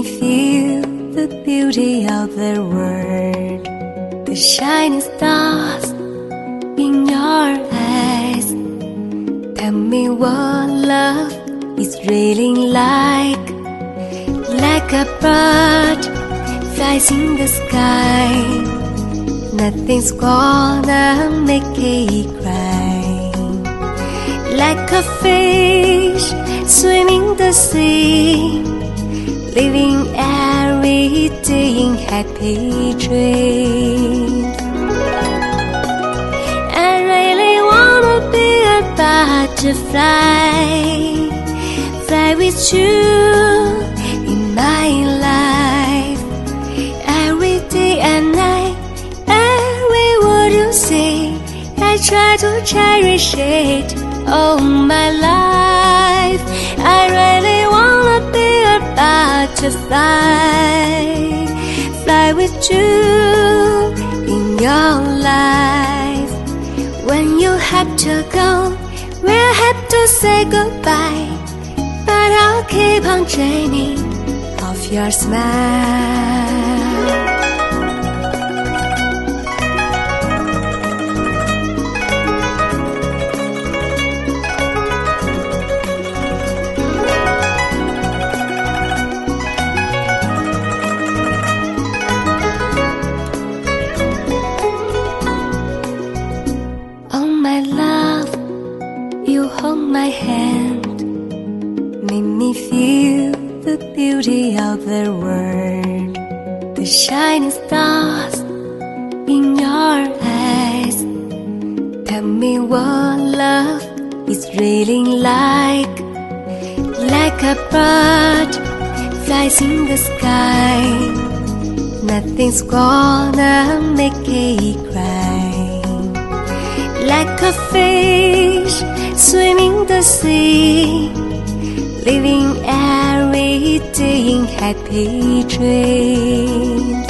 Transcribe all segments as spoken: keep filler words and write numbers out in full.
feel the beauty of the world, the shining stars in your eyes. Tell me what love is really like. Like a bird flies in the sky, nothing's gonna make it cry. Like a fish swimming the sea, living every day in happy dreams. I really wanna be a butterfly, fly with you in my life. Every day and night, every word you say, I try to cherish it all my life. I really wanna be a butterfly, fly with you in your life. When you have to go, we'll have to say goodbye, but I'll keep on dreaming of your smile. You hold my hand, make me feel the beauty of the world, the shining stars in your eyes. Tell me what love is really like. Like a bird flies in the sky, nothing's gonna make it cry. Like a fish swimming the sea, living every day in happy dreams.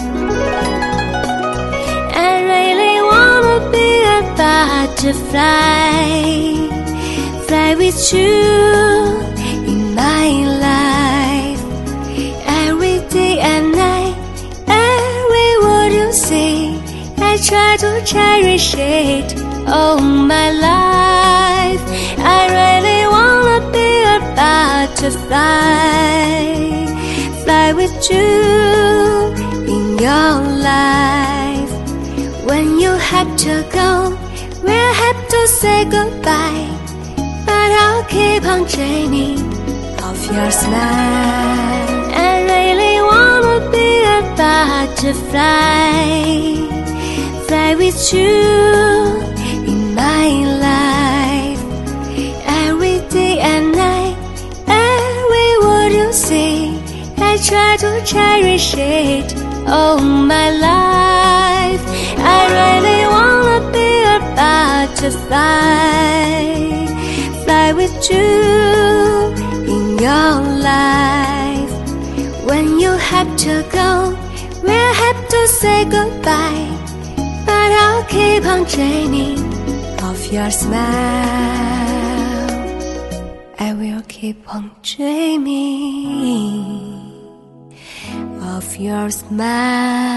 I really wanna be a butterfly, fly with you in my life. Every day and night, every word you say, I try to cherish it all my life. I really wanna be a butterfly, fly with you in your life. When you have to go, we'll have to say goodbye, but I'll keep on dreaming of your smile. I really wanna be a butterfly, fly with you in my life. Every day and night, every word you say, I try to cherish it all my life. I really wanna be a butterfly, fly with you in your life. When you have to go, we'll have to say goodbye, but I'll keep on dreaming of your smile. I will keep on dreaming of your smile.